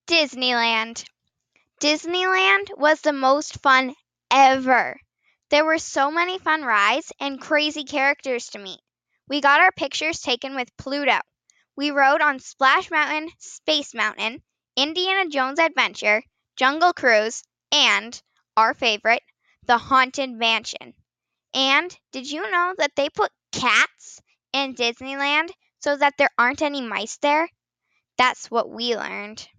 Disneyland. Disneyland was the most fun ever. There were so many fun rides and crazy characters to meet. We got our pictures taken with Pluto. We rode on Splash Mountain, Space Mountain, Indiana Jones Adventure, Jungle Cruise, and our favorite, the Haunted Mansion. And did you know that they put cats in Disneyland so that there aren't any mice there? That's what we learned.